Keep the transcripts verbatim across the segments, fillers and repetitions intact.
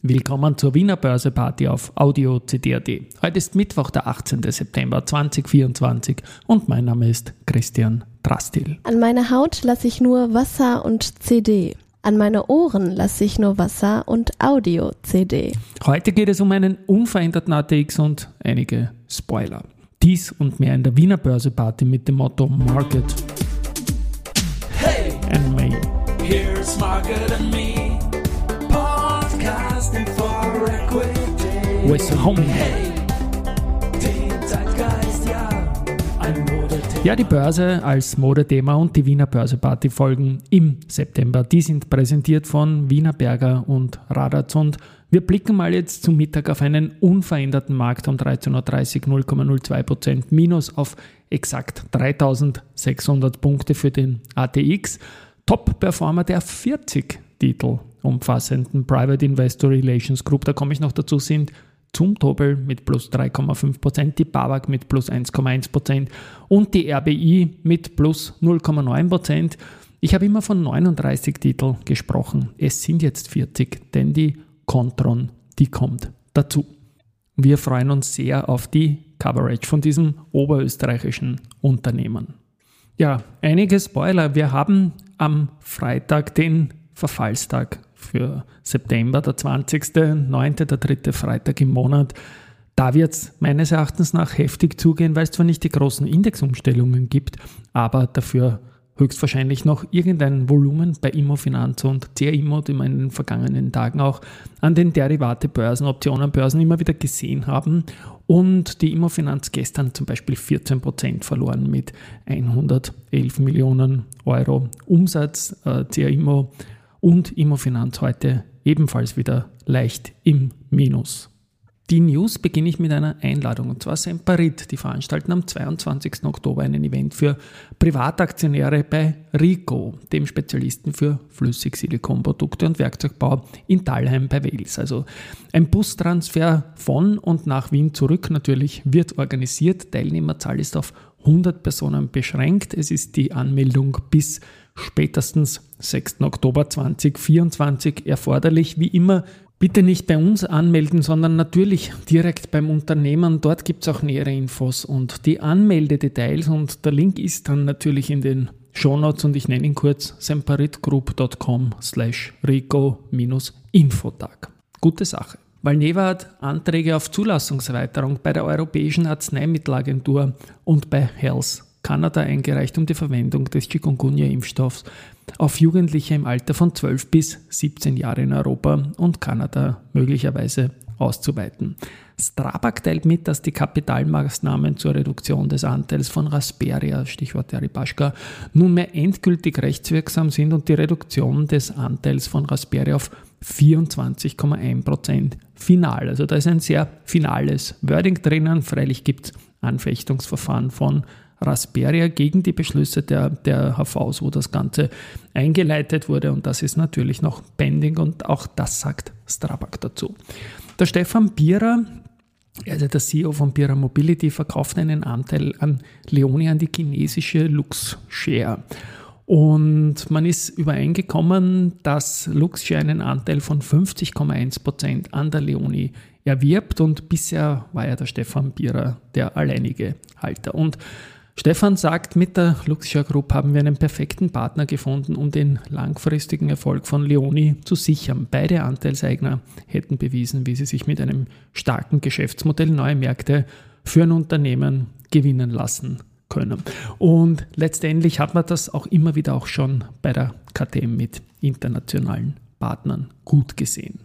Willkommen zur Wiener Börse-Party auf Audio C D punkt A T. Heute ist Mittwoch, der achtzehnten September zweitausendvierundzwanzig und mein Name ist Christian Drastil. An meine Haut lasse ich nur Wasser und C D. An meine Ohren lasse ich nur Wasser und Audio-C D. Heute geht es um einen unveränderten A T X und einige Spoiler. Dies und mehr in der Wiener Börse-Party mit dem Motto Market Hey, and Me. here's Market and Me. Podcasting for Equity. With Homie. Hey, den Zeitgeist, ja, ein Modethema. Ja, die Börse als Modethema und die Wiener Börse-Party folgen im September. Die sind präsentiert von Wienerberger und Radatz und wir blicken mal jetzt zum Mittag auf einen unveränderten Markt um dreizehn Uhr dreißig, null Komma null zwei Prozent minus auf exakt dreitausendsechshundert Punkte für den A T X. Top-Performer der vierzig Titel umfassenden Private Investor Relations Group, da komme ich noch dazu, sind Zumtobel mit plus drei Komma fünf Prozent, die BAWAG mit plus eins Komma eins Prozent und die R B I mit plus null Komma neun Prozent. Ich habe immer von neununddreißig Titeln gesprochen. Es sind jetzt vierzig, denn die Kontron, die kommt dazu. Wir freuen uns sehr auf die Coverage von diesem oberösterreichischen Unternehmen. Ja, einige Spoiler. Wir haben am Freitag den Verfallstag für September, der zwanzigster neunter, der dritte Freitag im Monat. Da wird es meines Erachtens nach heftig zugehen, weil es zwar nicht die großen Indexumstellungen gibt, aber dafür höchstwahrscheinlich noch irgendein Volumen bei Immofinanz und C R Immo, die wir in den vergangenen Tagen auch an den Derivate-Börsen, Optionenbörsen immer wieder gesehen haben. Und die Immofinanz gestern zum Beispiel vierzehn Prozent verloren mit hundertelf Millionen Euro Umsatz. Äh, C R Immo und Immofinanz heute ebenfalls wieder leicht im Minus. Die News beginne ich mit einer Einladung, und zwar Semperit. Die veranstalten am zweiundzwanzigsten Oktober einen Event für Privataktionäre bei Rico, dem Spezialisten für Flüssigsilikonprodukte und Werkzeugbau in Thalheim bei Wels. Also ein Bustransfer von und nach Wien zurück natürlich wird organisiert. Teilnehmerzahl ist auf hundert Personen beschränkt. Es ist die Anmeldung bis spätestens sechsten Oktober zweitausendvierundzwanzig erforderlich. Wie immer, bitte nicht bei uns anmelden, sondern natürlich direkt beim Unternehmen. Dort gibt es auch nähere Infos und die Anmeldedetails und der Link ist dann natürlich in den Shownotes und ich nenne ihn kurz semperitgroup punkt com slash rico infotag. Gute Sache. Valneva hat Anträge auf Zulassungserweiterung bei der Europäischen Arzneimittelagentur und bei Health Canada eingereicht, um die Verwendung des Chikungunya-Impfstoffs auf Jugendliche im Alter von zwölf bis siebzehn Jahre in Europa und Kanada möglicherweise auszuweiten. Strabag teilt mit, dass die Kapitalmaßnahmen zur Reduktion des Anteils von Rasperia, Stichwort Deripaschka, nunmehr endgültig rechtswirksam sind und die Reduktion des Anteils von Rasperia auf vierundzwanzig Komma eins Prozent final. Also da ist ein sehr finales Wording drinnen. Freilich gibt es Anfechtungsverfahren von Rasperia gegen die Beschlüsse der, der H Vs, wo das Ganze eingeleitet wurde und das ist natürlich noch pending und auch das sagt Strabag dazu. Der Stefan Bierer, also der C E O von Bierer Mobility, verkauft einen Anteil an Leoni an die chinesische Luxshare. Und man ist übereingekommen, dass Luxshare einen Anteil von fünfzig Komma eins Prozent an der Leoni erwirbt und bisher war ja der Stefan Bierer der alleinige Halter. Und Stefan sagt, mit der Luxshare Group haben wir einen perfekten Partner gefunden, um den langfristigen Erfolg von Leoni zu sichern. Beide Anteilseigner hätten bewiesen, wie sie sich mit einem starken Geschäftsmodell neue Märkte für ein Unternehmen gewinnen lassen können. Und letztendlich hat man das auch immer wieder auch schon bei der K T M mit internationalen Partnern gut gesehen.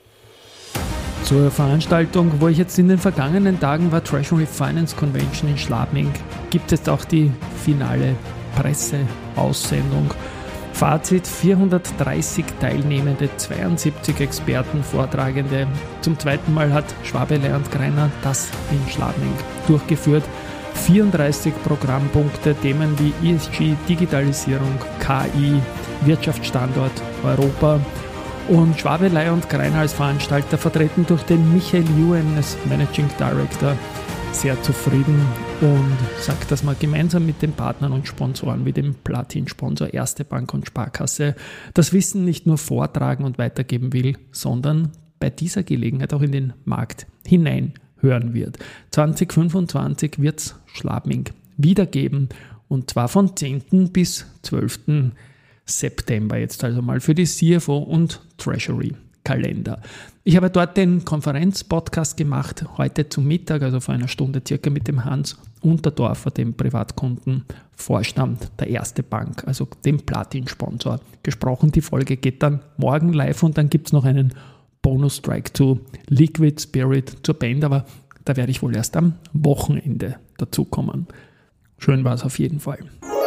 Zur Veranstaltung, wo ich jetzt in den vergangenen Tagen war, Treasury Finance Convention in Schladming, gibt es auch die finale Presseaussendung. Fazit: vierhundertdreißig Teilnehmende, zweiundsiebzig Experten, Vortragende. Zum zweiten Mal hat Schwabe Leih und Greiner das in Schladming durchgeführt. vierunddreißig Programmpunkte, Themen wie E S G, Digitalisierung, K I, Wirtschaftsstandort Europa. Und Schwabe Leih und Greiner als Veranstalter, vertreten durch den Michael Yuen als Managing Director, sehr zufrieden und sagt, dass man gemeinsam mit den Partnern und Sponsoren wie dem Platin-Sponsor Erste Bank und Sparkasse das Wissen nicht nur vortragen und weitergeben will, sondern bei dieser Gelegenheit auch in den Markt hineinhören wird. zwanzig fünfundzwanzig wird es Schlabming wieder geben und zwar von zehnten bis zwölften September jetzt also mal für die C F O und Treasury Kalender. Ich habe dort den Konferenzpodcast gemacht, heute zum Mittag, also vor einer Stunde circa mit dem Hans Unterdorfer, dem Privatkundenvorstand der Erste Bank, also dem Platin-Sponsor, gesprochen. Die Folge geht dann morgen live und dann gibt es noch einen Bonus-Strike zu Liquid Spirit zur Band, aber da werde ich wohl erst am Wochenende dazukommen. Schön war es auf jeden Fall.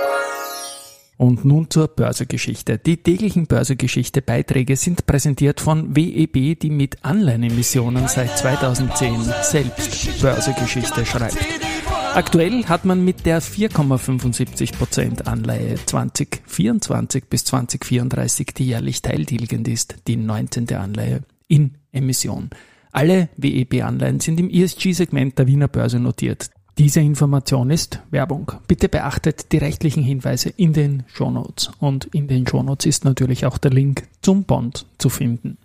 Und nun zur Börsegeschichte. Die täglichen Börsegeschichte-Beiträge sind präsentiert von W E B, die mit Anleihenemissionen seit zweitausendzehn selbst Börsegeschichte schreibt. Aktuell hat man mit der vier Komma fünfundsiebzig Prozent Anleihe zwanzig vierundzwanzig bis zwanzig vierunddreißig, die jährlich teiltilgend ist, die neunzehnte Anleihe in Emission. Alle W E B-Anleihen sind im E S G-Segment der Wiener Börse notiert. Diese Information ist Werbung. Bitte beachtet die rechtlichen Hinweise in den Shownotes. Und in den Shownotes ist natürlich auch der Link zum Bond zu finden.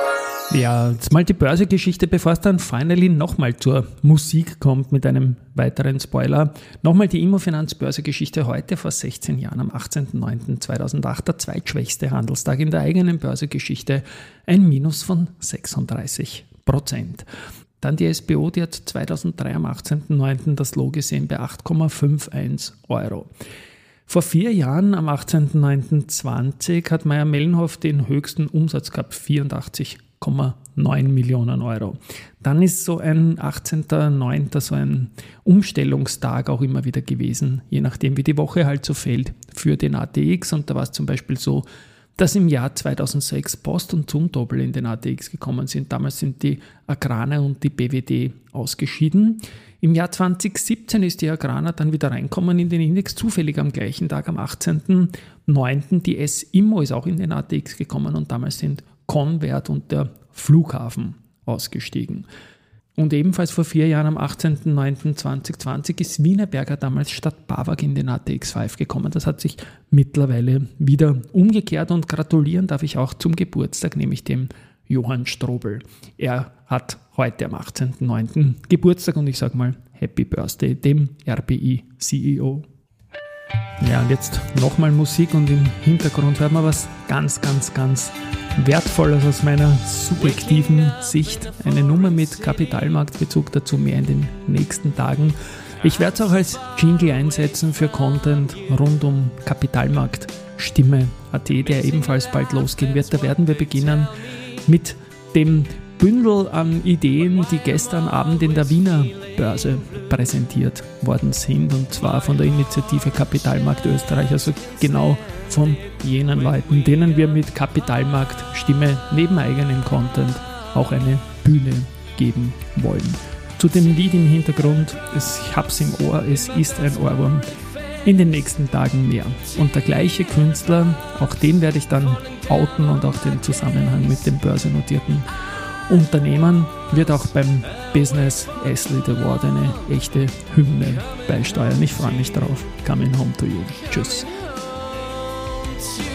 Ja, jetzt mal die Börsegeschichte, bevor es dann finally nochmal zur Musik kommt mit einem weiteren Spoiler. Nochmal die Immofinanz-Börsegeschichte heute vor sechzehn Jahren am achtzehnten neunten zweitausendacht, der zweitschwächste Handelstag in der eigenen Börsegeschichte, ein Minus von sechsunddreißig Prozent. Dann die S B O, die hat zweitausenddrei am achtzehnten neunten das Low gesehen bei acht Komma einundfünfzig Euro. Vor vier Jahren am achtzehnten neunten zwanzig hat Mayr-Melnhof den höchsten Umsatz gehabt, vierundachtzig Komma neun Millionen Euro. Dann ist so ein achtzehnten neunten so ein Umstellungstag auch immer wieder gewesen, je nachdem wie die Woche halt so fällt für den A T X. Und da war es zum Beispiel so, dass im Jahr zweitausendsechs Post und Zumtobel in den A T X gekommen sind. Damals sind die Agrana und die B W D ausgeschieden. Im Jahr zweitausendsiebzehn ist die Agrana dann wieder reinkommen in den Index, zufällig am gleichen Tag, am achtzehnten neunten Die S-Immo ist auch in den A T X gekommen und damals sind Convert und der Flughafen ausgestiegen. Und ebenfalls vor vier Jahren am achtzehnten neunten zweitausendzwanzig ist Wienerberger damals statt BAWAG in den A T X fünf gekommen. Das hat sich mittlerweile wieder umgekehrt und gratulieren darf ich auch zum Geburtstag, nämlich dem Johann Strobel. Er hat heute am achtzehnten neunten Geburtstag und ich sage mal Happy Birthday dem R B I-C E O. Ja, und jetzt nochmal Musik und im Hintergrund hört man was ganz, ganz, ganz Wertvolles aus meiner subjektiven Sicht. Eine Nummer mit Kapitalmarktbezug, dazu mehr in den nächsten Tagen. Ich werde es auch als Jingle einsetzen für Content rund um Kapitalmarkt Stimme Punkt A T, der ebenfalls bald losgehen wird. Da werden wir beginnen mit dem Bündel an Ideen, die gestern Abend in der Wiener Börse präsentiert worden sind, und zwar von der Initiative Kapitalmarkt Österreich, also genau von jenen Leuten, denen wir mit Kapitalmarkt Stimme neben eigenem Content auch eine Bühne geben wollen. Zu dem Lied im Hintergrund, es, ich hab's im Ohr, es ist ein Ohrwurm, in den nächsten Tagen mehr. Und der gleiche Künstler, auch den werde ich dann outen und auch den Zusammenhang mit dem börsennotierten Unternehmen, wird auch beim Business Athlete Award eine echte Hymne beisteuern. Ich freue mich drauf. Coming home to you. Tschüss. You